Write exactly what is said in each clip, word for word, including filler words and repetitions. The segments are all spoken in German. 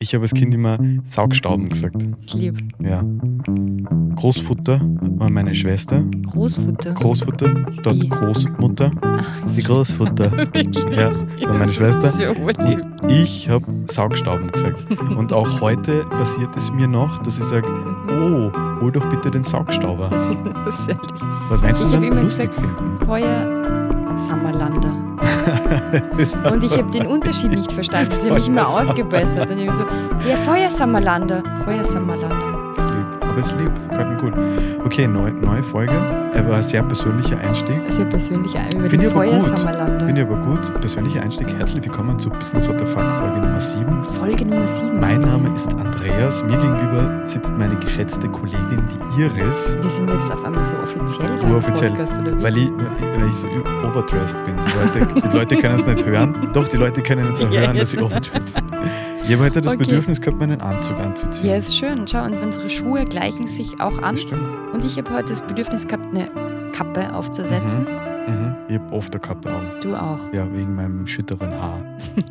Ich habe als Kind immer Saugstauben gesagt. Ich lieb. Ja. Großfutter war meine Schwester. Großfutter. Großfutter statt Wie? Großmutter. Ah, Die Großfutter. Ja, das war meine Schwester. So lieb. Und ich habe Saugstauben gesagt. Und auch heute passiert es mir noch, dass ich sage, oh, hol doch bitte den Saugstauber. Sehr lieb. Was Menschen Ich hab dann immer lustig gesagt, finden. Feuer Sammerlander. Das- Und ich habe den Unterschied nicht verstanden. Sie haben mich immer Feuer ausgebessert. Und ich war so, ja, Feuer Sammerlander. Feuer Sammerlander. ist lieb. Aber es ist lieb. Gefällt mir gut. Okay, neu, neue Folge. Er war ein sehr persönlicher Einstieg. Sehr persönlich über Finde den ich aber Feuer gut. Sammerlander. Finde ich aber gut. Persönlicher Einstieg. Herzlich willkommen zu Business What the Fuck Folge Nummer sieben. Folge Nummer sieben. Mein Name ist Andreas. Mir gegenüber sitzt meine geschätzte Kollegin, die Iris. Wir sind jetzt auf einmal so offiziell beim Uroffiziell. Podcast, oder wie? Weil ich, weil ich so overdressed bin. Die Leute, die Leute können es nicht hören. Doch, die Leute können jetzt auch Ja, hören, dass jetzt. ich overdressed bin. Ich habe heute das Okay. Bedürfnis gehabt, meinen Anzug anzuziehen. Ja, ist schön. Schau, und unsere Schuhe gleichen sich auch an. Das stimmt. Und ich habe heute das Bedürfnis gehabt, eine Kappe aufzusetzen. Mhm. Ich habe oft eine Kappe auf. Du auch. Ja, wegen meinem schütteren Haar.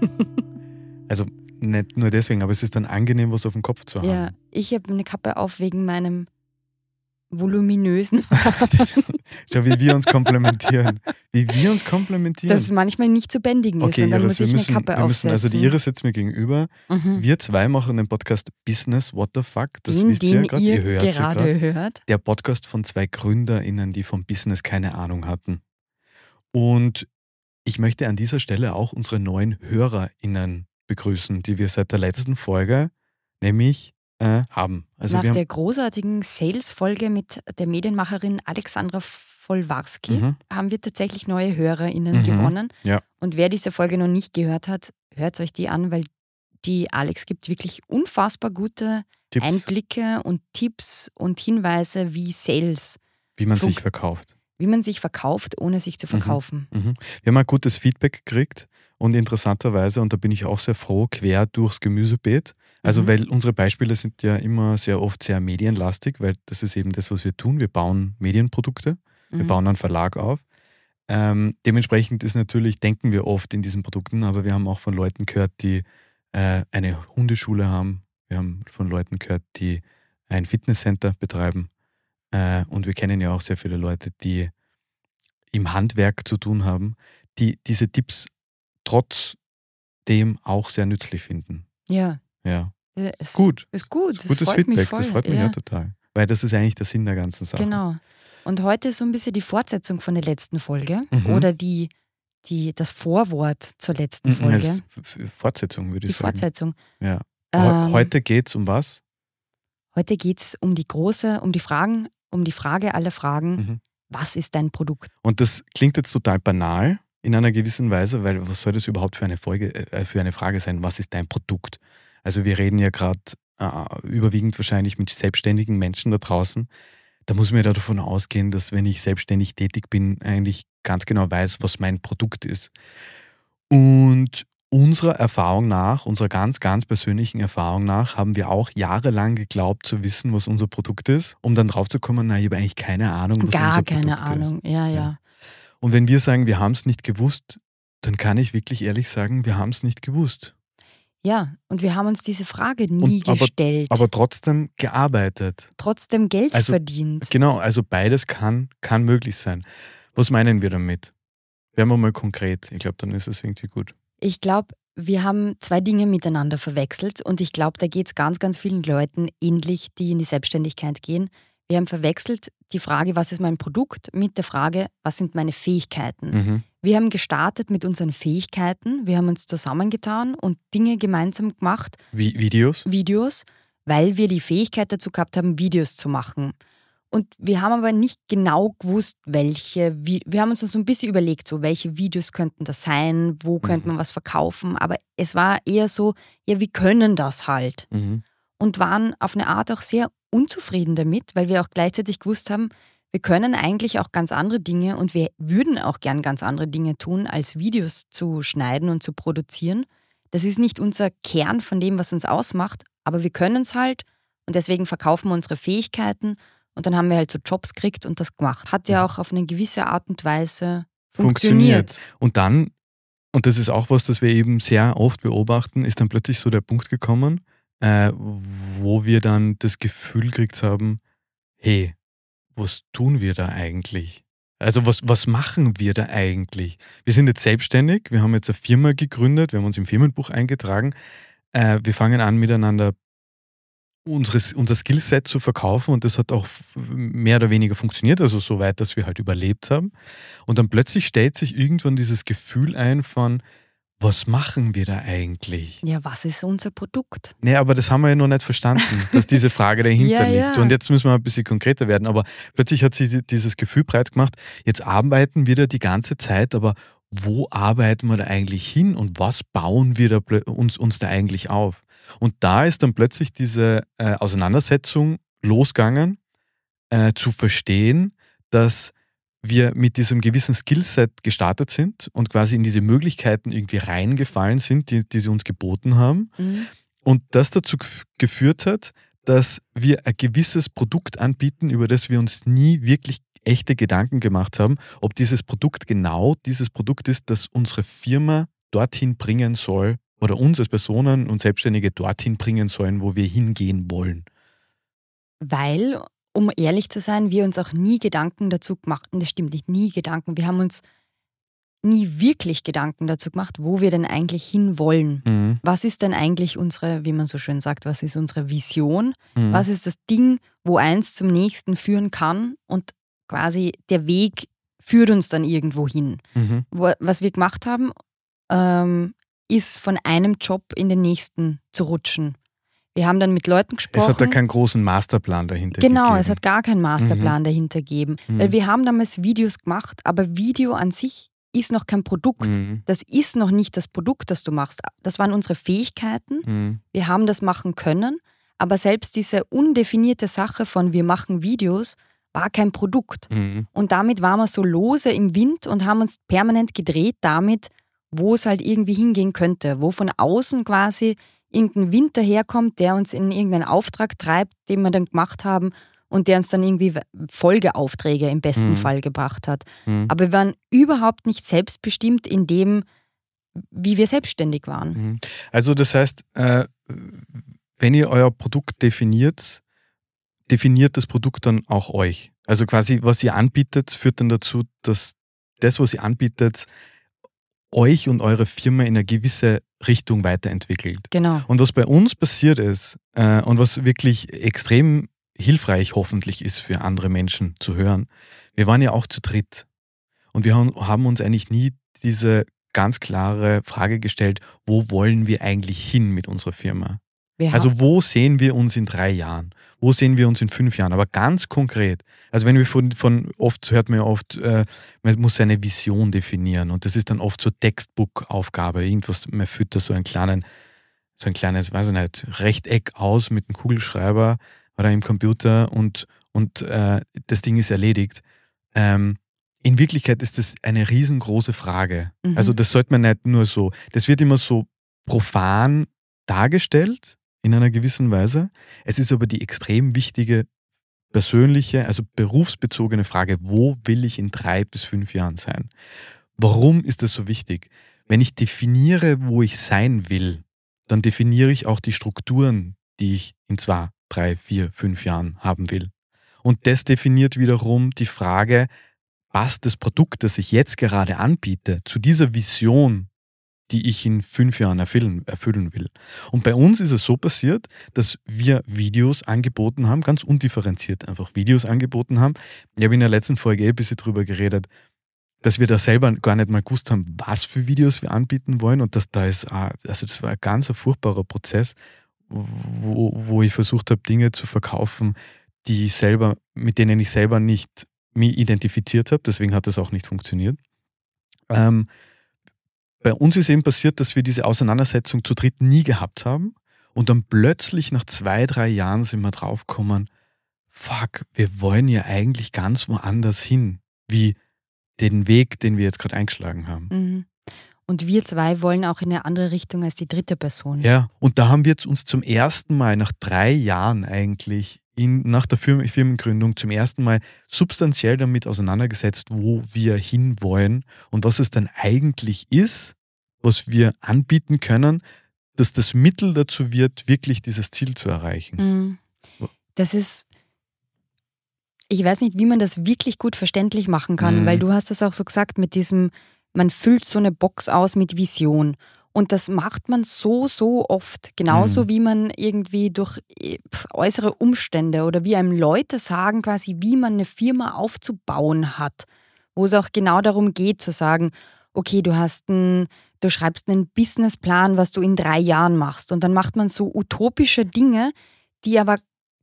Also nicht nur deswegen, aber es ist dann angenehm, was auf dem Kopf zu haben. Ja, ich habe eine Kappe auf wegen meinem voluminösen, Das, schau, wie wir uns komplementieren. Wie wir uns komplementieren. das manchmal nicht zu bändigen ist. Okay, und dann Iris, muss wir ich müssen, eine Kappe wir müssen, also die aufsetzen. Iris sitzt mir gegenüber. Mhm. Wir zwei machen den Podcast Business What the Fuck. Das Den, wisst ihr ja den gerade, ihr ihr hört ja gerade gerade. hört. Der Podcast von zwei GründerInnen, die vom Business keine Ahnung hatten. Und ich möchte an dieser Stelle auch unsere neuen HörerInnen begrüßen, die wir seit der letzten Folge nämlich äh, haben. Also Nach wir der großartigen Sales-Folge mit der Medienmacherin Alexandra Folwarski Mhm. haben wir tatsächlich neue HörerInnen Mhm. gewonnen. Ja. Und wer diese Folge noch nicht gehört hat, hört euch die an, weil die Alex gibt wirklich unfassbar gute Tipps, Einblicke und Tipps und Hinweise, wie Sales, wie man Funk- sich verkauft. wie man sich verkauft, ohne sich zu verkaufen. Mhm. Wir haben ein gutes Feedback gekriegt und interessanterweise, und da bin ich auch sehr froh, quer durchs Gemüsebeet. Also Mhm. weil unsere Beispiele sind ja immer sehr oft sehr medienlastig, weil das ist eben das, was wir tun. Wir bauen Medienprodukte, wir Mhm. bauen einen Verlag auf. Ähm, dementsprechend ist natürlich, denken wir oft in diesen Produkten, aber wir haben auch von Leuten gehört, die äh, eine Hundeschule haben. Wir haben von Leuten gehört, die ein Fitnesscenter betreiben. Äh, und wir kennen ja auch sehr viele Leute, die im Handwerk zu tun haben, die diese Tipps trotzdem auch sehr nützlich finden. Ja, Ja, es gut. ist gut. Das Gutes freut Feedback, mich voll. das freut mich ja. total. Weil das ist eigentlich der Sinn der ganzen Sache. Genau. Und heute ist so ein bisschen die Fortsetzung von der letzten Folge Mhm. oder die, die, das Vorwort zur letzten Mhm, Folge. als F- F- Fortsetzung würde Die ich sagen. Fortsetzung. Ja. Ähm, Heu- Heute geht es um was? heute geht es um die große, um die Fragen, um die Frage aller Fragen, Mhm. was ist dein Produkt? Und das klingt jetzt total banal in einer gewissen Weise, weil was soll das überhaupt für eine Folge, äh, für eine Frage sein? Was ist dein Produkt? Also wir reden ja gerade äh, überwiegend wahrscheinlich mit selbstständigen Menschen da draußen. Da muss man ja davon ausgehen, dass wenn ich selbstständig tätig bin, eigentlich ganz genau weiß, was mein Produkt ist. Und unserer Erfahrung nach, unserer ganz, ganz persönlichen Erfahrung nach, haben wir auch jahrelang geglaubt zu wissen, was unser Produkt ist, um dann drauf zu kommen, na, ich habe eigentlich keine Ahnung, was Gar unser keine Produkt Ahnung. ist. Ja, ja. Ja. Und wenn wir sagen, wir haben es nicht gewusst, dann kann ich wirklich ehrlich sagen, wir haben es nicht gewusst. Ja, und wir haben uns diese Frage nie Und aber- gestellt. Aber trotzdem gearbeitet. trotzdem Geld Also, verdient. Genau, also beides kann, kann möglich sein. Was meinen wir damit? Werden wir mal konkret. Ich glaube, dann ist es irgendwie gut. Ich glaube, wir haben zwei Dinge miteinander verwechselt und ich glaube, da geht es ganz, ganz vielen Leuten ähnlich, die in die Selbstständigkeit gehen. Wir haben verwechselt die Frage, was ist mein Produkt, mit der Frage, was sind meine Fähigkeiten. Mhm. Wir haben gestartet mit unseren Fähigkeiten, wir haben uns zusammengetan und Dinge gemeinsam gemacht, Wie Videos? Videos, weil wir die Fähigkeit dazu gehabt haben, Videos zu machen. Und wir haben aber nicht genau gewusst, welche, Vi- wir haben uns das so ein bisschen überlegt, so welche Videos könnten das sein, wo könnte man was verkaufen, aber es war eher so, ja, wir können das halt. Mhm. Und waren auf eine Art auch sehr unzufrieden damit, weil wir auch gleichzeitig gewusst haben, wir können eigentlich auch ganz andere Dinge und wir würden auch gern ganz andere Dinge tun, als Videos zu schneiden und zu produzieren. Das ist nicht unser Kern von dem, was uns ausmacht, aber wir können es halt und deswegen verkaufen wir unsere Fähigkeiten und dann haben wir halt so Jobs gekriegt und das gemacht. Hat ja auch auf eine gewisse Art und Weise funktioniert. Funktioniert. Und dann, und das ist auch was, das wir eben sehr oft beobachten, ist dann plötzlich so der Punkt gekommen, äh, wo wir dann das Gefühl gekriegt haben, hey, was tun wir da eigentlich? Also was, was machen wir da eigentlich? Wir sind jetzt selbstständig, wir haben jetzt eine Firma gegründet, wir haben uns im Firmenbuch eingetragen. Äh, wir fangen an, miteinander unseres, unser Skillset zu verkaufen und das hat auch f- mehr oder weniger funktioniert, also so weit, dass wir halt überlebt haben. Und dann plötzlich stellt sich irgendwann dieses Gefühl ein von, was machen wir da eigentlich? Ja, was ist unser Produkt? Nee, aber das haben wir ja noch nicht verstanden, dass diese Frage dahinter Ja, liegt. ja. Und jetzt müssen wir ein bisschen konkreter werden. Aber plötzlich hat sich dieses Gefühl breit gemacht, jetzt arbeiten wir da die ganze Zeit, aber wo arbeiten wir da eigentlich hin und was bauen wir da plö- uns, uns da eigentlich auf? Und da ist dann plötzlich diese äh, Auseinandersetzung losgegangen, äh, zu verstehen, dass wir mit diesem gewissen Skillset gestartet sind und quasi in diese Möglichkeiten irgendwie reingefallen sind, die, die sie uns geboten haben. Mhm. Und das dazu gef- geführt hat, dass wir ein gewisses Produkt anbieten, über das wir uns nie wirklich echte Gedanken gemacht haben, ob dieses Produkt genau dieses Produkt ist, das unsere Firma dorthin bringen soll oder uns als Personen und Selbstständige dorthin bringen sollen, wo wir hingehen wollen. Weil, um ehrlich zu sein, wir uns auch nie Gedanken dazu gemacht haben, das stimmt nicht, nie Gedanken, wir haben uns nie wirklich Gedanken dazu gemacht, wo wir denn eigentlich hinwollen. Mhm. Was ist denn eigentlich unsere, wie man so schön sagt, was ist unsere Vision? Mhm. Was ist das Ding, wo eins zum nächsten führen kann und quasi der Weg führt uns dann irgendwo hin. Mhm. Wo, was wir gemacht haben, ähm, ist von einem Job in den nächsten zu rutschen. Wir haben dann mit Leuten gesprochen. Es hat da keinen großen Masterplan dahinter Genau, gegeben. es hat gar keinen Masterplan dahinter gegeben. Mhm. Weil wir haben damals Videos gemacht, aber Video an sich ist noch kein Produkt. Mhm. Das ist noch nicht das Produkt, das du machst. Das waren unsere Fähigkeiten. Mhm. Wir haben das machen können, aber selbst diese undefinierte Sache von wir machen Videos war kein Produkt. Mhm. Und damit waren wir so lose im Wind und haben uns permanent gedreht damit, wo es halt irgendwie hingehen könnte, wo von außen quasi irgendein Wind daherkommt, der uns in irgendeinen Auftrag treibt, den wir dann gemacht haben und der uns dann irgendwie Folgeaufträge im besten Mhm. Fall gebracht hat. Mhm. Aber wir waren überhaupt nicht selbstbestimmt in dem, wie wir selbstständig waren. Mhm. Also das heißt, äh, wenn ihr euer Produkt definiert, definiert das Produkt dann auch euch. Also quasi, was ihr anbietet, führt dann dazu, dass das, was ihr anbietet, euch und eure Firma in eine gewisse Richtung weiterentwickelt. Genau. Und was bei uns passiert ist äh, und was wirklich extrem hilfreich hoffentlich ist für andere Menschen zu hören, wir waren ja auch zu dritt. Und wir haben, haben uns eigentlich nie diese ganz klare Frage gestellt, wo wollen wir eigentlich hin mit unserer Firma? Wir Also wo sehen wir uns in drei Jahren? Wo sehen wir uns in fünf Jahren? Aber ganz konkret. Also wenn wir von, von oft hört man ja oft, äh, man muss seine Vision definieren und das ist dann oft so Textbook-Aufgabe. Irgendwas, man füllt da so einen kleinen, so ein kleines, weiß ich nicht, Rechteck aus mit einem Kugelschreiber oder im Computer und, und äh, das Ding ist erledigt. Ähm, in Wirklichkeit ist das eine riesengroße Frage. Mhm. Also das sollte man nicht nur so, das wird immer so profan dargestellt in einer gewissen Weise. Es ist aber die extrem wichtige persönliche, also berufsbezogene Frage, wo will ich in drei bis fünf Jahren sein? Warum ist das so wichtig? Wenn ich definiere, wo ich sein will, dann definiere ich auch die Strukturen, die ich in zwei, drei, vier, fünf Jahren haben will. Und das definiert wiederum die Frage, passt das Produkt, das ich jetzt gerade anbiete, zu dieser Vision, die ich in fünf Jahren erfüllen, erfüllen will. Und bei uns ist es so passiert, dass wir Videos angeboten haben, ganz undifferenziert einfach Videos angeboten haben. Ich habe in der letzten Folge eh ein bisschen drüber geredet, dass wir da selber gar nicht mal gewusst haben, was für Videos wir anbieten wollen und dass da ist, also das war ein ganz ein furchtbarer Prozess, wo, wo ich versucht habe, Dinge zu verkaufen, die ich selber, mit denen ich selber nicht mich identifiziert habe, deswegen hat das auch nicht funktioniert. Ähm, Bei uns ist eben passiert, dass wir diese Auseinandersetzung zu dritt nie gehabt haben und dann plötzlich nach zwei, drei Jahren sind wir draufgekommen, fuck, wir wollen ja eigentlich ganz woanders hin, wie den Weg, den wir jetzt gerade eingeschlagen haben. Mhm. Und wir zwei wollen auch in eine andere Richtung als die dritte Person. Ja, und da haben wir jetzt uns zum ersten Mal nach drei Jahren eigentlich in, nach der Firmen, Firmengründung zum ersten Mal substanziell damit auseinandergesetzt, wo wir hinwollen und was es dann eigentlich ist, was wir anbieten können, dass das Mittel dazu wird, wirklich dieses Ziel zu erreichen. Das ist, ich weiß nicht, wie man das wirklich gut verständlich machen kann, Mhm. weil du hast das auch so gesagt mit diesem, man füllt so eine Box aus mit Vision. Und das macht man so, so oft. Genauso Mhm. wie man irgendwie durch äh, äußere Umstände oder wie einem Leute sagen quasi, wie man eine Firma aufzubauen hat. Wo es auch genau darum geht zu sagen, okay, du hast ein, du schreibst einen Businessplan, was du in drei Jahren machst. Und dann macht man so utopische Dinge, die aber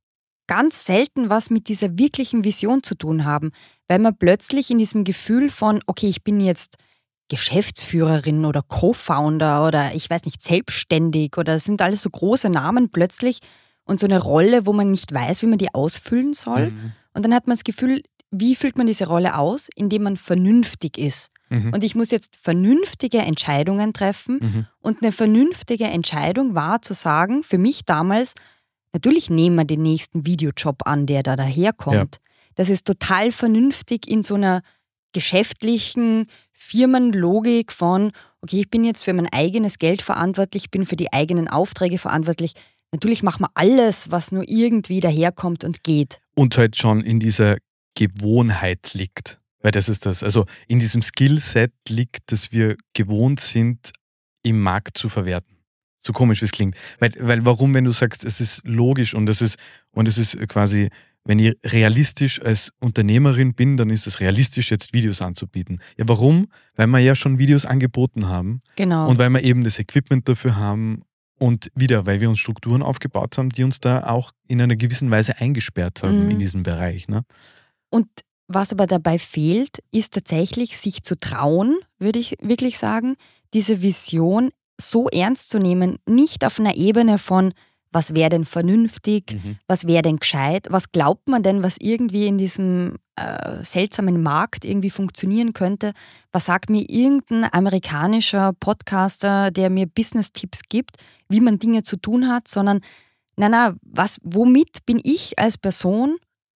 ganz selten was mit dieser wirklichen Vision zu tun haben. Weil man plötzlich in diesem Gefühl von, okay, ich bin jetzt Geschäftsführerin oder Co-Founder oder ich weiß nicht, selbstständig oder das sind alles so große Namen plötzlich und so eine Rolle, wo man nicht weiß, wie man die ausfüllen soll. Mhm. Und dann hat man das Gefühl, wie füllt man diese Rolle aus? Indem man vernünftig ist. Mhm. Und ich muss jetzt vernünftige Entscheidungen treffen. Mhm. Und eine vernünftige Entscheidung war zu sagen, für mich damals, natürlich nehmen wir den nächsten Videojob an, der da daherkommt. Ja. Das ist total vernünftig in so einer geschäftlichen Firmenlogik von, okay, ich bin jetzt für mein eigenes Geld verantwortlich, ich bin für die eigenen Aufträge verantwortlich. Natürlich machen wir alles, was nur irgendwie daherkommt und geht. Und halt schon in dieser Gewohnheit liegt. Weil das ist das. Also in diesem Skillset liegt, dass wir gewohnt sind, im Markt zu verwerten. So komisch, wie es klingt. Weil, weil warum, wenn du sagst, es ist logisch und es ist, und es ist quasi, wenn ich realistisch als Unternehmerin bin, dann ist es realistisch, jetzt Videos anzubieten. Ja, warum? Weil wir ja schon Videos angeboten haben. Genau. Und weil wir eben das Equipment dafür haben. Und wieder, weil wir uns Strukturen aufgebaut haben, die uns da auch in einer gewissen Weise eingesperrt haben Mhm. in diesem Bereich. Ne? Und was aber dabei fehlt, ist tatsächlich, sich zu trauen, würde ich wirklich sagen, diese Vision so ernst zu nehmen, nicht auf einer Ebene von, was wäre denn vernünftig, Mhm. was wäre denn gescheit, was glaubt man denn, was irgendwie in diesem äh, seltsamen Markt irgendwie funktionieren könnte, was sagt mir irgendein amerikanischer Podcaster, der mir Business-Tipps gibt, wie man Dinge zu tun hat, sondern, na na, was, womit bin ich als Person,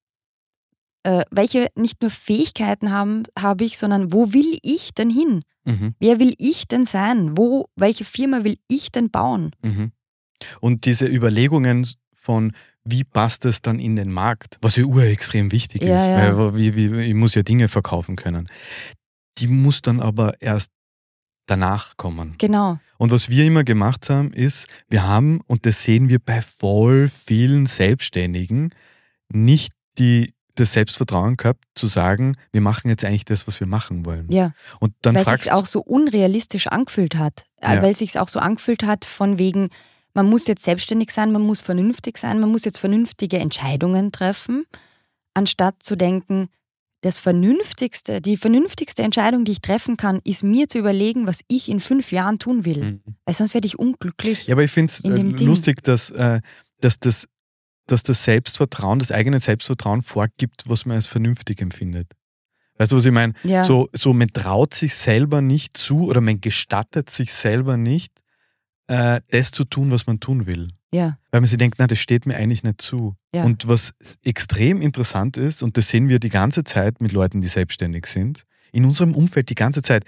äh, welche nicht nur Fähigkeiten haben, habe ich, sondern wo will ich denn hin? Mhm. Wer will ich denn sein? Wo, welche Firma will ich denn bauen? Mhm. Und diese Überlegungen von, wie passt es dann in den Markt, was ja urextrem wichtig Ja, ist, ja. weil wie, wie, ich muss ja Dinge verkaufen können, die muss dann aber erst danach kommen. Genau. Und was wir immer gemacht haben, ist, wir haben, und das sehen wir bei voll vielen Selbstständigen, nicht die, das Selbstvertrauen gehabt, zu sagen, wir machen jetzt eigentlich das, was wir machen wollen. Ja. Und dann weil fragst es sich auch so unrealistisch angefühlt hat. Ja. Weil es sich auch so angefühlt hat von wegen, man muss jetzt selbstständig sein, man muss vernünftig sein, man muss jetzt vernünftige Entscheidungen treffen, anstatt zu denken, das Vernünftigste, die vernünftigste Entscheidung, die ich treffen kann, ist mir zu überlegen, was ich in fünf Jahren tun will. Mhm. Weil sonst werde ich unglücklich. Ja, aber ich finde es in dem Ding. lustig, dass, äh, dass, das, dass das Selbstvertrauen, das eigene Selbstvertrauen vorgibt, was man als vernünftig empfindet. Weißt du, was ich meine? Ja. So, so, man traut sich selber nicht zu oder man gestattet sich selber nicht, äh, das zu tun, was man tun will. Ja. Weil man sich denkt, na, das steht mir eigentlich nicht zu. Ja. Und was extrem interessant ist, und das sehen wir die ganze Zeit mit Leuten, die selbstständig sind, in unserem Umfeld die ganze Zeit,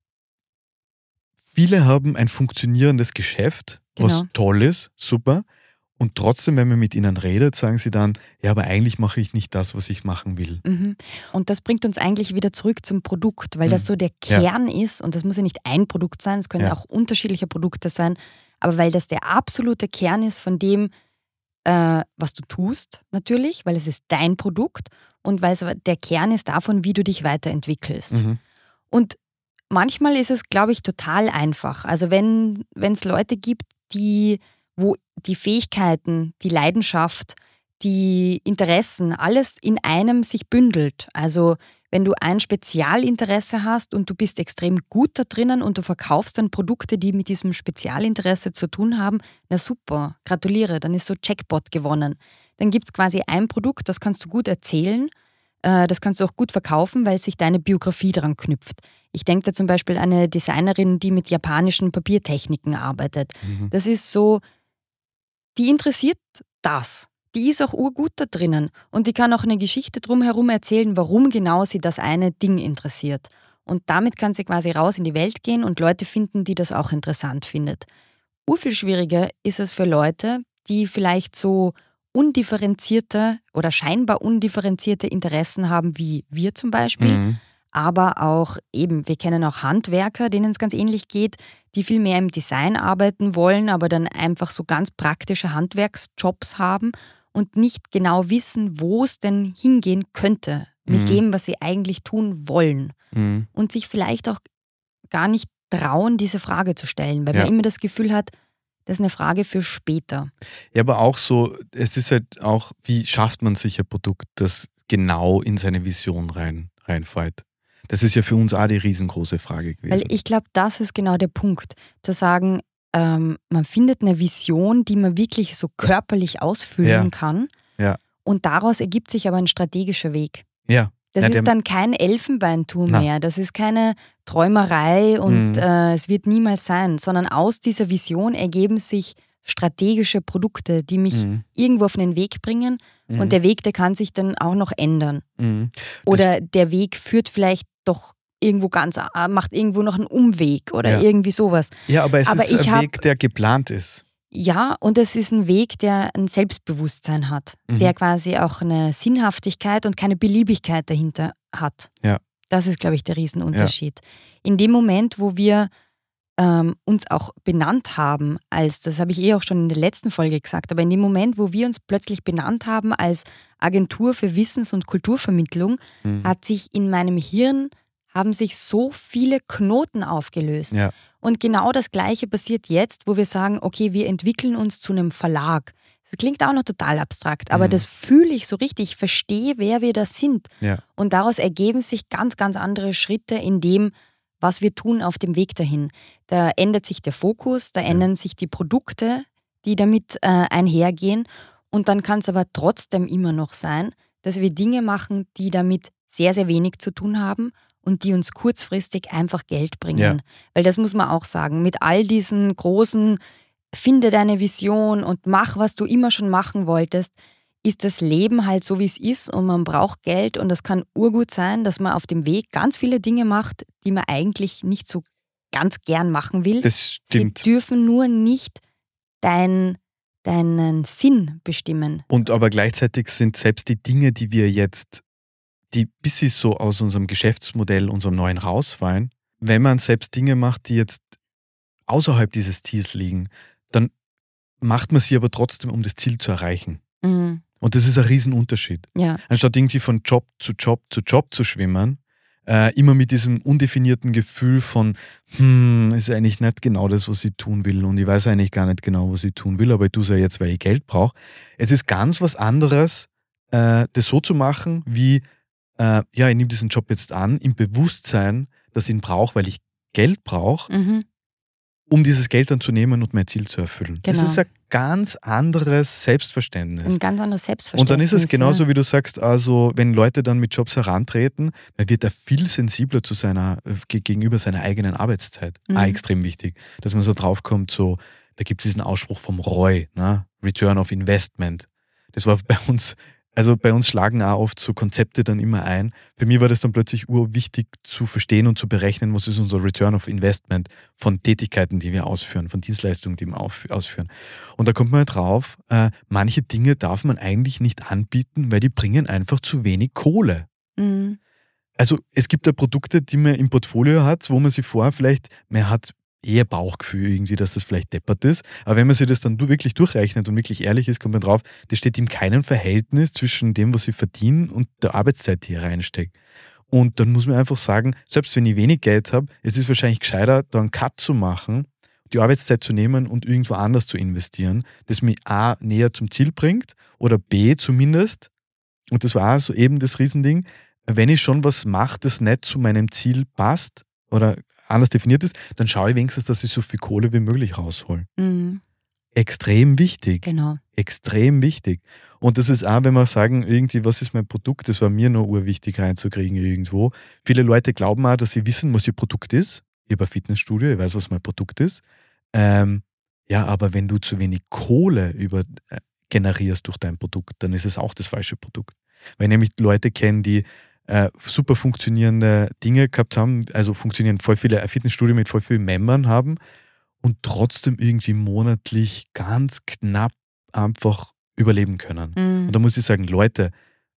viele haben ein funktionierendes Geschäft, was Genau. toll ist, super. Und trotzdem, wenn man mit ihnen redet, sagen sie dann, ja, aber eigentlich mache ich nicht das, was ich machen will. Mhm. Und das bringt uns eigentlich wieder zurück zum Produkt, weil Mhm. das so der Kern ist und das muss ja nicht ein Produkt sein, es können ja Ja. auch unterschiedliche Produkte sein, aber weil das der absolute Kern ist von dem, äh, was du tust natürlich, weil es ist dein Produkt und weil es aber der Kern ist davon, wie du dich weiterentwickelst. Mhm. Und manchmal ist es, glaube ich, total einfach. Also wenn es Leute gibt, die, wo die Fähigkeiten, die Leidenschaft, die Interessen, alles in einem sich bündelt. Also wenn du ein Spezialinteresse hast und du bist extrem gut da drinnen und du verkaufst dann Produkte, die mit diesem Spezialinteresse zu tun haben, na super, gratuliere, dann ist so Jackpot gewonnen. Dann gibt es quasi ein Produkt, das kannst du gut erzählen, äh, das kannst du auch gut verkaufen, weil sich deine Biografie daran knüpft. Ich denke da zum Beispiel an eine Designerin, die mit japanischen Papiertechniken arbeitet. Mhm. Das ist so, die interessiert das. Die ist auch urgut da drinnen und die kann auch eine Geschichte drumherum erzählen, warum genau sie das eine Ding interessiert. Und damit kann sie quasi raus in die Welt gehen und Leute finden, die das auch interessant findet. urviel schwieriger ist es für Leute, die vielleicht so undifferenzierte oder scheinbar undifferenzierte Interessen haben, wie wir zum Beispiel. Mhm. Aber auch eben, wir kennen auch Handwerker, denen es ganz ähnlich geht, die viel mehr im Design arbeiten wollen, aber dann einfach so ganz praktische Handwerksjobs haben und nicht genau wissen, wo es denn hingehen könnte mit Mhm. dem, was sie eigentlich tun wollen. Mhm. Und sich vielleicht auch gar nicht trauen, diese Frage zu stellen, weil Ja. man immer das Gefühl hat, das ist eine Frage für später. Ja, aber auch so, es ist halt auch, wie schafft man sich ein Produkt, das genau in seine Vision rein, reinfällt. Das ist ja für uns auch die riesengroße Frage gewesen. Weil ich glaube, das ist genau der Punkt, zu sagen, ähm, man findet eine Vision, die man wirklich so körperlich ausfüllen Ja. kann, Ja. und daraus ergibt sich aber ein strategischer Weg. Ja. Das Ja, ist der- dann kein Elfenbeinturm Na. mehr, das ist keine Träumerei und Mhm. äh, es wird niemals sein, sondern aus dieser Vision ergeben sich strategische Produkte, die mich Mhm. irgendwo auf einen Weg bringen, Mhm. und der Weg, der kann sich dann auch noch ändern. Mhm. Oder der Weg führt vielleicht doch irgendwo ganz, äh, macht irgendwo noch einen Umweg oder Ja. irgendwie sowas. Ja, aber es Aber ist ich ein hab- Weg, der geplant ist. Ja, und es ist ein Weg, der ein Selbstbewusstsein hat, Mhm. der quasi auch eine Sinnhaftigkeit und keine Beliebigkeit dahinter hat. Ja. Das ist, glaube ich, der Riesenunterschied. In dem Moment, wo wir ähm, uns auch benannt haben als, das habe ich eh auch schon in der letzten Folge gesagt, aber in dem Moment, wo wir uns plötzlich benannt haben als Agentur für Wissens- und Kulturvermittlung, Mhm. hat sich in meinem Hirn, haben sich so viele Knoten aufgelöst. Ja. Und genau das Gleiche passiert jetzt, wo wir sagen, okay, wir entwickeln uns zu einem Verlag. Das klingt auch noch total abstrakt, aber Mhm. das fühle ich so richtig. Ich verstehe, wer wir da sind. Ja. Und daraus ergeben sich ganz, ganz andere Schritte in dem, was wir tun auf dem Weg dahin. Da ändert sich der Fokus, da ändern sich die Produkte, die damit äh, einhergehen. Und dann kann es aber trotzdem immer noch sein, dass wir Dinge machen, die damit sehr, sehr wenig zu tun haben und die uns kurzfristig einfach Geld bringen. Ja. Weil das muss man auch sagen, mit all diesen großen finde deine Vision und mach, was du immer schon machen wolltest, ist das Leben halt so, wie es ist, und man braucht Geld, und das kann urgut sein, dass man auf dem Weg ganz viele Dinge macht, die man eigentlich nicht so ganz gern machen will. Das Sie stimmt. dürfen nur nicht dein, deinen Sinn bestimmen. Und aber gleichzeitig sind selbst die Dinge, die wir jetzt, die bis sie so aus unserem Geschäftsmodell, unserem neuen rausfallen, wenn man selbst Dinge macht, die jetzt außerhalb dieses Ziels liegen, dann macht man sie aber trotzdem, um das Ziel zu erreichen. Mhm. Und das ist ein Riesenunterschied. Ja. Anstatt irgendwie von Job zu Job zu Job zu schwimmen, äh, immer mit diesem undefinierten Gefühl von, hm, ist eigentlich nicht genau das, was ich tun will, und ich weiß eigentlich gar nicht genau, was ich tun will, aber ich tue es ja jetzt, weil ich Geld brauche. Es ist ganz was anderes, äh, das so zu machen, wie, äh, ja, ich nehme diesen Job jetzt an, im Bewusstsein, dass ich ihn brauche, weil ich Geld brauche, Mhm. um dieses Geld dann zu nehmen und mein Ziel zu erfüllen. Genau. Das ist ein ganz anderes Selbstverständnis. Ein ganz anderes Selbstverständnis. Und dann ist es genauso, ja. wie du sagst, also wenn Leute dann mit Jobs herantreten, dann wird er viel sensibler zu seiner, äh, gegenüber seiner eigenen Arbeitszeit. Mhm. Auch extrem wichtig, dass man so draufkommt, so, da gibt es diesen Ausspruch vom R O I, ne? Return of Investment. Das war bei uns, also bei uns schlagen auch oft so Konzepte dann immer ein. Für mich war das dann plötzlich urwichtig zu verstehen und zu berechnen, was ist unser Return of Investment von Tätigkeiten, die wir ausführen, von Dienstleistungen, die wir auf- ausführen. Und da kommt man drauf, äh, manche Dinge darf man eigentlich nicht anbieten, weil die bringen einfach zu wenig Kohle. Mhm. Also es gibt da Produkte, die man im Portfolio hat, wo man sich vorher vielleicht, man hat eher Bauchgefühl irgendwie, dass das vielleicht deppert ist, aber wenn man sich das dann du- wirklich durchrechnet und wirklich ehrlich ist, kommt man drauf, das steht in keinem Verhältnis zwischen dem, was sie verdienen, und der Arbeitszeit, die hier reinsteckt. Und dann muss man einfach sagen, selbst wenn ich wenig Geld habe, es ist wahrscheinlich gescheiter, da einen Cut zu machen, die Arbeitszeit zu nehmen und irgendwo anders zu investieren, das mich A, näher zum Ziel bringt, oder B, zumindest, und das war so eben das Riesending, wenn ich schon was mache, das nicht zu meinem Ziel passt oder anders definiert ist, dann schaue ich wenigstens, dass ich so viel Kohle wie möglich raushole. Mhm. Extrem wichtig. Genau. Extrem wichtig. Und das ist auch, wenn wir sagen, irgendwie, was ist mein Produkt, das war mir noch urwichtig reinzukriegen irgendwo. Viele Leute glauben auch, dass sie wissen, was ihr Produkt ist. Ich habe ein Fitnessstudio, ich weiß, was mein Produkt ist. Ähm, ja, aber wenn du zu wenig Kohle über, äh, generierst durch dein Produkt, dann ist es auch das falsche Produkt. Weil ich nämlich Leute kenne, die äh, super funktionierende Dinge gehabt haben, also funktionieren voll viele, ein Fitnessstudio mit voll vielen Membern haben, und trotzdem irgendwie monatlich ganz knapp einfach überleben können. Mhm. Und da muss ich sagen, Leute,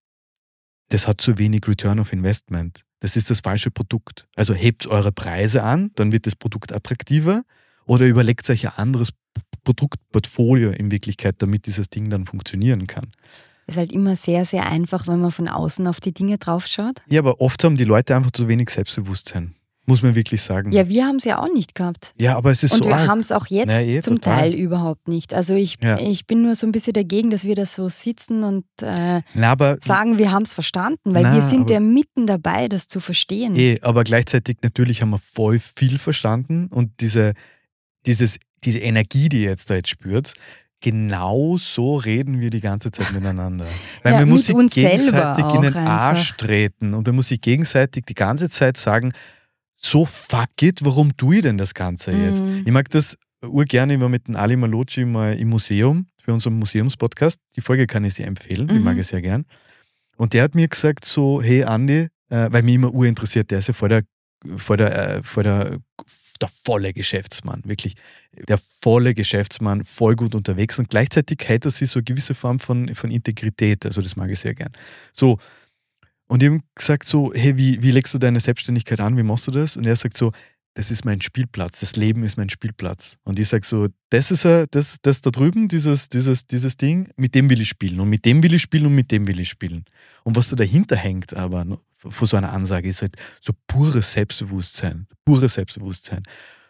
das hat zu wenig Return of Investment. Das ist das falsche Produkt. Also hebt eure Preise an, dann wird das Produkt attraktiver, oder überlegt euch ein anderes Produktportfolio in Wirklichkeit, damit dieses Ding dann funktionieren kann. Ist halt immer sehr, sehr einfach, wenn man von außen auf die Dinge draufschaut. Ja, aber oft haben die Leute einfach zu wenig Selbstbewusstsein. Muss man wirklich sagen. Ja, wir haben es ja auch nicht gehabt. Ja, aber es ist Und so wir arg. haben es auch jetzt Na, eh, zum total. Teil überhaupt nicht. Also ich, Ja. ich bin nur so ein bisschen dagegen, dass wir das so sitzen und äh, Na, aber, sagen, wir haben es verstanden, weil Na, wir sind aber- ja mitten dabei, das zu verstehen. eh, aber gleichzeitig natürlich haben wir voll viel verstanden und diese, dieses, diese Energie, die ihr jetzt da jetzt spürt, genau so reden wir die ganze Zeit miteinander. Weil Ja, man muss mit sich uns gegenseitig selber in den auch einfach. Arsch treten und man muss sich gegenseitig die ganze Zeit sagen, so fuck it, warum tue ich denn das Ganze jetzt? Mhm. Ich mag das urgerne, ich war mit dem Ali Malocci mal im Museum, für unseren Museumspodcast. Die Folge kann ich sehr empfehlen, die Mhm. mag ich sehr gern. Und der hat mir gesagt so, hey Andi, äh, weil mich immer urinteressiert, der ist ja voll der, voll der, äh, voll der, der volle Geschäftsmann, wirklich. Der volle Geschäftsmann, voll gut unterwegs und gleichzeitig hält er sich so eine gewisse Form von, von Integrität, also das mag ich sehr gern. So, und ich habe ihm gesagt so, hey, wie, wie legst du deine Selbstständigkeit an, wie machst du das? Und er sagt so, das ist mein Spielplatz, das Leben ist mein Spielplatz. Und ich sage so, das ist er, das, das da drüben, dieses, dieses, dieses Ding, mit dem will ich spielen und mit dem will ich spielen und mit dem will ich spielen. Und was da dahinter hängt aber von so einer Ansage ist halt so pures Selbstbewusstsein, pures Selbstbewusstsein.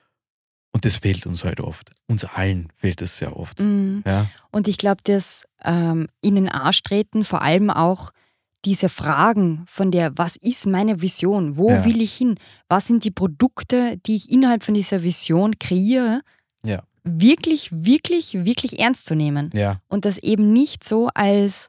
Und das fehlt uns halt oft. Uns allen fehlt es sehr oft. Mhm. Ja. Und ich glaube, dass ähm, in den Arsch treten vor allem auch diese Fragen von der, was ist meine Vision, wo Ja. will ich hin, was sind die Produkte, die ich innerhalb von dieser Vision kreiere, Ja. wirklich, wirklich, wirklich ernst zu nehmen. Ja. Und das eben nicht so als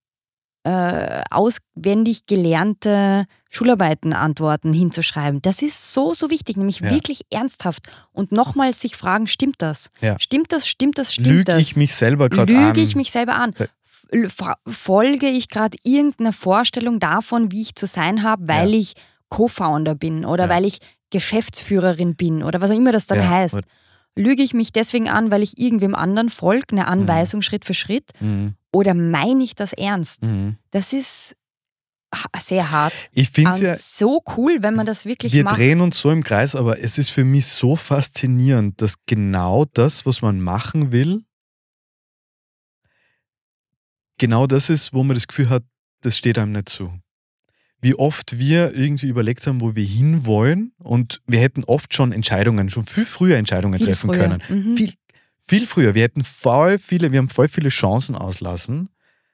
äh, auswendig gelernte Schularbeitenantworten hinzuschreiben. Das ist so, so wichtig, nämlich Ja. wirklich ernsthaft. Und nochmals sich fragen, stimmt das? Ja. Stimmt das, stimmt das, stimmt Lüge das? ich mich selber gerade an? Lüge ich mich selber an? Ja. F- Folge ich gerade irgendeiner Vorstellung davon, wie ich zu sein habe, weil Ja. ich Co-Founder bin oder Ja. weil ich Geschäftsführerin bin oder was auch immer das dann Ja. heißt. Und- Lüge ich mich deswegen an, weil ich irgendwem anderen folge, eine Anweisung Schritt für Schritt? Mhm. Oder meine ich das ernst? Mhm. Das ist ha- sehr hart. Ich finde es Und ja, so cool, wenn man das wirklich wir macht. drehen uns so im Kreis, aber es ist für mich so faszinierend, dass genau das, was man machen will, genau das ist, wo man das Gefühl hat, das steht einem nicht zu. Wie oft wir irgendwie überlegt haben, wo wir hinwollen, und wir hätten oft schon Entscheidungen, schon viel früher Entscheidungen Viel treffen früher. können. Mhm. Viel, viel früher. Wir hätten voll viele, wir haben voll viele Chancen auslassen,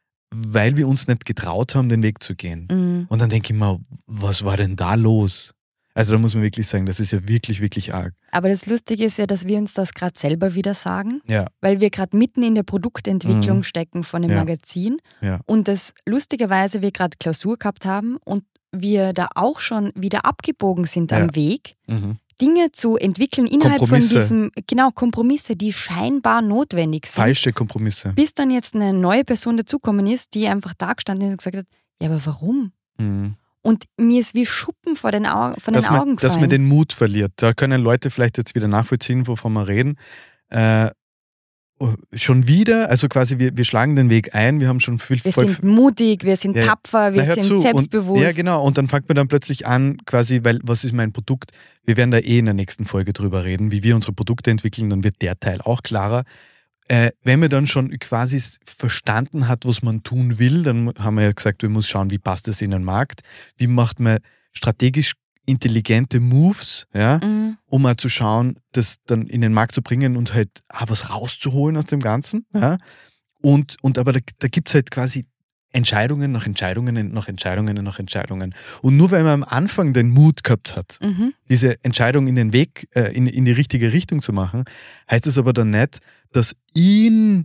weil wir uns nicht getraut haben, den Weg zu gehen. Mhm. Und dann denke ich mir, was war denn da los? Also da muss man wirklich sagen, das ist ja wirklich, wirklich arg. Aber das Lustige ist ja, dass wir uns das gerade selber wieder sagen, Ja, weil wir gerade mitten in der Produktentwicklung Mhm. stecken von dem Ja. Magazin ja, und das lustigerweise wir gerade Klausur gehabt haben und wir da auch schon wieder abgebogen sind am Ja. Weg, mhm. Dinge zu entwickeln innerhalb von Kompromisse. diesem, genau, Kompromisse, die scheinbar notwendig sind. Falsche Kompromisse. Bis dann jetzt eine neue Person dazukommen ist, die einfach da gestanden ist und gesagt hat, ja, aber warum? Mhm. Und mir ist wie Schuppen vor den, Au von den dass, Augen man, dass gefallen. man den Mut verliert. Da können Leute vielleicht jetzt wieder nachvollziehen, wovon wir reden. Äh, oh, schon wieder, also quasi wir, wir schlagen den Weg ein, wir haben schon viel wir voll sind mutig, wir sind Ja, tapfer, wir Na, hör sind zu. selbstbewusst. Und, ja, genau. Und dann fängt man dann plötzlich an, quasi, weil, was ist mein Produkt? Wir werden da eh in der nächsten Folge drüber reden, wie wir unsere Produkte entwickeln, dann wird der Teil auch klarer. Äh, wenn man dann schon quasi verstanden hat, was man tun will, dann haben wir ja gesagt, wir müssen schauen, wie passt das in den Markt, wie macht man strategisch intelligente Moves, ja, Mhm. um mal zu schauen, das dann in den Markt zu bringen und halt ah, was rauszuholen aus dem Ganzen. Ja. Und, und aber da, da gibt es halt quasi Entscheidungen nach Entscheidungen nach Entscheidungen nach Entscheidungen. Und nur weil man am Anfang den Mut gehabt hat, Mhm. diese Entscheidung in den Weg, äh, in, in die richtige Richtung zu machen, heißt es aber dann nicht, dass ihn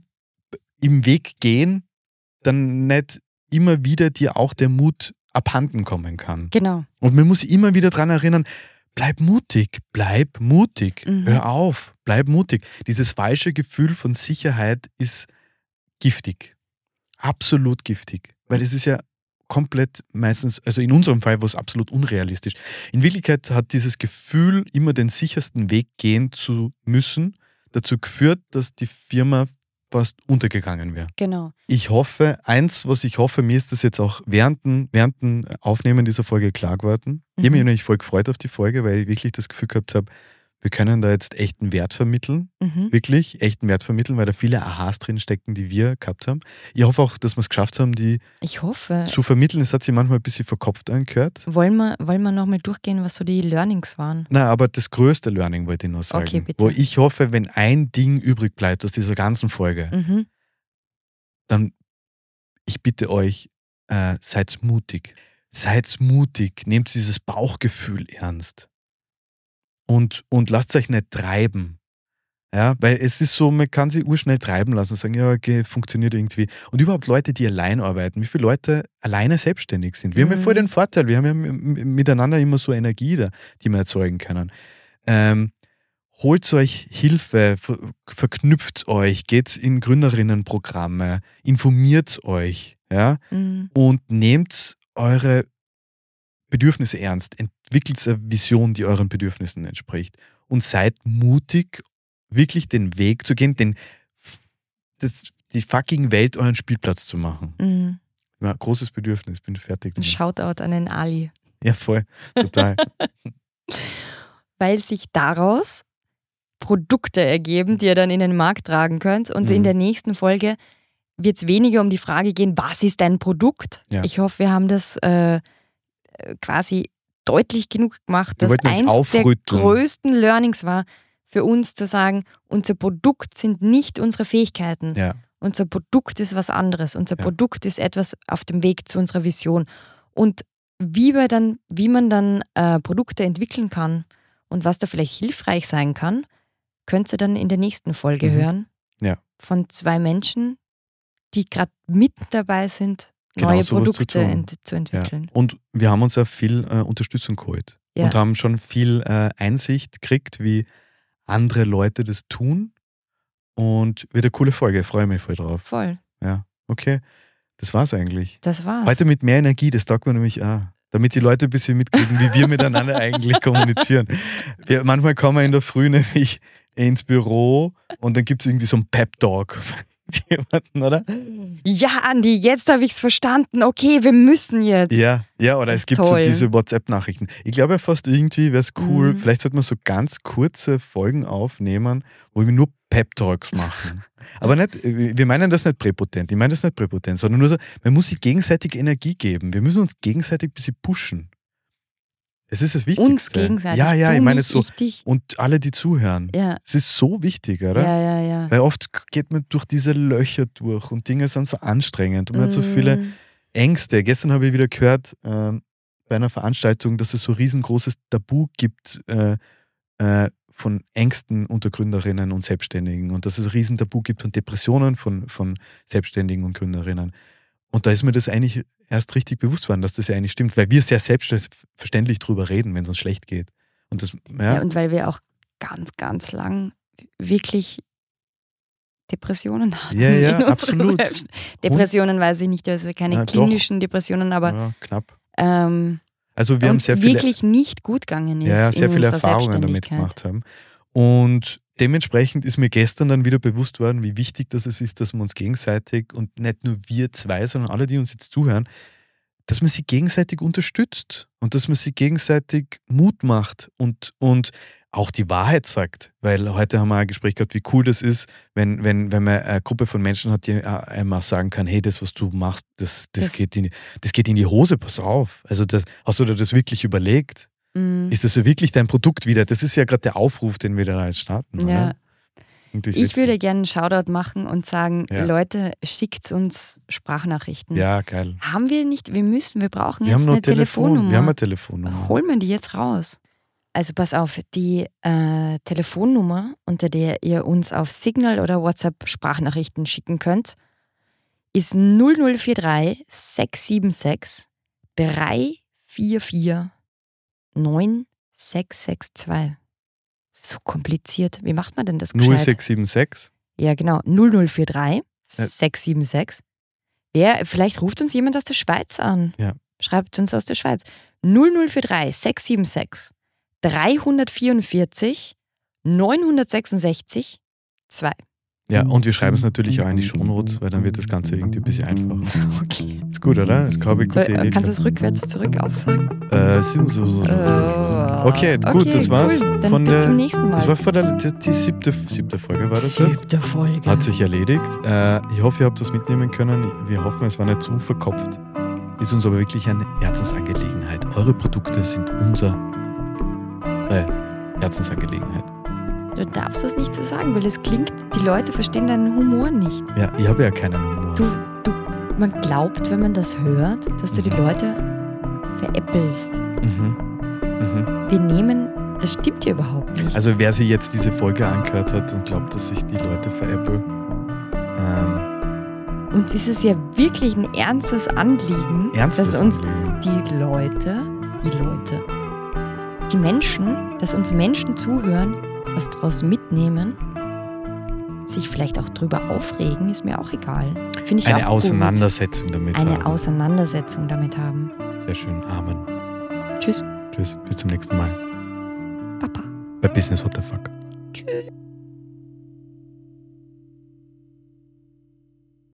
im Weg gehen dann nicht immer wieder dir auch der Mut abhanden kommen kann. Genau. Und man muss sich immer wieder daran erinnern, bleib mutig, bleib mutig, Mhm. hör auf, bleib mutig. Dieses falsche Gefühl von Sicherheit ist giftig. Absolut giftig. Weil es ist ja komplett meistens, also in unserem Fall war es absolut unrealistisch. In Wirklichkeit hat dieses Gefühl, immer den sichersten Weg gehen zu müssen, dazu geführt, dass die Firma fast untergegangen wäre. Genau. Ich hoffe, eins, was ich hoffe, mir ist das jetzt auch während dem, während dem Aufnehmen dieser Folge klar geworden. Mhm. Ich habe mich nämlich voll gefreut auf die Folge, weil ich wirklich das Gefühl gehabt habe, wir können da jetzt echten Wert vermitteln. Mhm. Wirklich echten Wert vermitteln, weil da viele Aha's drin stecken, die wir gehabt haben. Ich hoffe auch, dass wir es geschafft haben, die ich hoffe. zu vermitteln. Es hat sich manchmal ein bisschen verkopft angehört. Wollen wir, wollen wir nochmal durchgehen, was so die Learnings waren? Nein, aber das größte Learning wollte ich nur sagen. Okay, bitte. Wo ich hoffe, wenn ein Ding übrig bleibt aus dieser ganzen Folge, Mhm. dann, ich bitte euch, äh, seid mutig. Seid mutig. Nehmt dieses Bauchgefühl ernst. Und, und lasst euch nicht treiben. Ja, weil es ist so, man kann sich urschnell treiben lassen und sagen, ja, okay, funktioniert irgendwie. Und überhaupt Leute, die allein arbeiten, wie viele Leute alleine selbstständig sind. Wir mhm. haben ja voll den Vorteil, wir haben ja miteinander immer so Energie da, die wir erzeugen können. Ähm, holt euch Hilfe, ver verknüpft euch, geht in Gründerinnenprogramme, informiert euch, ja, mhm. und nehmt eure Bedürfnisse ernst, entwickelt eine Vision, die euren Bedürfnissen entspricht und seid mutig, wirklich den Weg zu gehen, den, das, die fucking Welt euren Spielplatz zu machen. Mhm. Ja, großes Bedürfnis, bin fertig. Ein Shoutout an den Ali. Ja, voll, total. Weil sich daraus Produkte ergeben, die ihr dann in den Markt tragen könnt. Und mhm. in der nächsten Folge wird es weniger um die Frage gehen, was ist dein Produkt? Ja. Ich hoffe, wir haben das äh, quasi deutlich genug gemacht, wir dass eins aufrütteln. der größten Learnings war, für uns zu sagen, unser Produkt sind nicht unsere Fähigkeiten. Ja. Unser Produkt ist was anderes. Unser ja. Produkt ist etwas auf dem Weg zu unserer Vision. Und wie, wir dann, wie man dann äh, Produkte entwickeln kann und was da vielleicht hilfreich sein kann, könnt ihr dann in der nächsten Folge mhm. hören. Ja. Von zwei Menschen, die gerade mit dabei sind, genau, neue Produkte Produkte zu, ent zu entwickeln. Ja. Und wir haben uns ja viel äh, Unterstützung geholt ja. und haben schon viel äh, Einsicht gekriegt, wie andere Leute das tun. Und wird eine coole Folge, ich freue mich voll drauf. Voll. Ja, okay. Das war's eigentlich. Das war's. Heute mit mehr Energie, das taugt man nämlich auch. Damit die Leute ein bisschen mitkriegen, wie wir miteinander eigentlich kommunizieren. Wir, manchmal kommen wir in der Früh nämlich ins Büro und dann gibt es irgendwie so einen Pep-Talk. Jemanden, oder? Ja, Andi, jetzt habe ich es verstanden. Okay, wir müssen jetzt. Ja, ja, oder es gibt Toll. so diese WhatsApp-Nachrichten. Ich glaube ja fast irgendwie wäre es cool, Mhm. vielleicht sollte man so ganz kurze Folgen aufnehmen, wo wir nur Pep-Talks machen. Aber nicht, wir meinen das nicht präpotent, ich meine das nicht präpotent, sondern nur so, man muss sich gegenseitig Energie geben. Wir müssen uns gegenseitig ein bisschen pushen. Das ist das Wichtigste. Uns gegenseitig. Ja, ja, du, ich meine mich, so. ich, dich. Und alle, die zuhören. Ja. Es ist so wichtig, oder? Ja, ja, ja. Weil oft geht man durch diese Löcher durch und Dinge sind so anstrengend und man mm. hat so viele Ängste. Gestern habe ich wieder gehört äh, bei einer Veranstaltung, dass es so ein riesengroßes Tabu gibt äh, äh, von Ängsten unter Gründerinnen und Selbstständigen und dass es ein Riesentabu gibt von Depressionen von, von Selbstständigen und Gründerinnen. Und da ist mir das eigentlich erst richtig bewusst worden, dass das ja eigentlich stimmt, weil wir sehr selbstverständlich drüber reden, wenn es uns schlecht geht. Und, das, ja. Ja, und weil wir auch ganz, ganz lang wirklich Depressionen hatten. Ja, ja, in absolut. Selbst- Depressionen weiß ich nicht, also keine Na, klinischen Depressionen, aber ja, knapp. ähm, Also wir haben sehr viele, wirklich nicht gut gegangen ist ja, ja, sehr in viele unserer Erfahrungen damit Selbstständigkeit. gemacht haben. Und dementsprechend ist mir gestern dann wieder bewusst worden, wie wichtig das ist, dass wir uns gegenseitig und nicht nur wir zwei, sondern alle, die uns jetzt zuhören, dass man sich gegenseitig unterstützt und dass man sich gegenseitig Mut macht und, und auch die Wahrheit sagt. Weil heute haben wir ein Gespräch gehabt, wie cool das ist, wenn, wenn, wenn man eine Gruppe von Menschen hat, die einmal sagen kann, hey, das, was du machst, das, das, Das- geht, in, das geht in die Hose, pass auf. Also das, hast du dir das wirklich überlegt? Mhm. Ist das so wirklich dein Produkt wieder? Das ist ja gerade der Aufruf, den wir da jetzt starten. Ja. Oder? Irgendwie Ich witzig. würde gerne einen Shoutout machen und sagen, Ja. Leute, schickt uns Sprachnachrichten. Ja, geil. Haben wir nicht, wir müssen, wir brauchen Wir jetzt haben noch eine Telefon, Telefonnummer. wir haben eine Telefonnummer. Holen wir die jetzt raus. Also pass auf, die äh, Telefonnummer, unter der ihr uns auf Signal oder WhatsApp Sprachnachrichten schicken könnt, ist null null vier drei sechs sieben sechs drei vier vier neun sechs sechs zwei. So kompliziert. Wie macht man denn das gescheit? null sechs sieben sechs. Ja, genau. null null vier drei Ja. sechs sieben sechs Wer, vielleicht ruft uns jemand aus der Schweiz an. Ja. Schreibt uns aus der Schweiz. null null vier drei sechs sieben sechs drei vier vier neun sechs sechs zwei. Ja, und wir schreiben es natürlich auch in die Shownotes, weil dann wird das Ganze irgendwie ein bisschen einfacher. Okay. Ist gut, oder? Ist, glaube ich, eine gute Soll, Idee. kannst du es rückwärts zurück aufsagen? Äh, so, so, so, so. Oh. Okay, gut, Okay, das war's. cool. Dann von bis der, zum nächsten Mal. Das war von der die, die siebte, siebte Folge, war das jetzt? Siebte Folge. Hat sich erledigt. Äh, ich hoffe, ihr habt das mitnehmen können. Wir hoffen, es war nicht zu verkopft. Ist uns aber wirklich eine Herzensangelegenheit. Eure Produkte sind unser äh, Herzensangelegenheit. Du darfst das nicht so sagen, weil es klingt, die Leute verstehen deinen Humor nicht. Ja, ich habe ja keinen Humor. Du, du, man glaubt, wenn man das hört, dass du die Leute veräppelst. Mhm. Mhm. Wir nehmen, das stimmt ja überhaupt nicht. Also wer sich jetzt diese Folge angehört hat und glaubt, dass ich die Leute veräpple, ähm, uns ist es ja wirklich ein ernstes Anliegen, Ernstes dass uns Anliegen. die Leute, die Leute, die Menschen, dass uns Menschen zuhören, was draus mitnehmen, sich vielleicht auch drüber aufregen, ist mir auch egal. Finde ich eine auch Auseinandersetzung damit gut. Eine haben. Auseinandersetzung damit haben. Sehr schön. Amen. Tschüss. Tschüss. Bis zum nächsten Mal. Papa. Bei Business What the Fuck. Tschüss.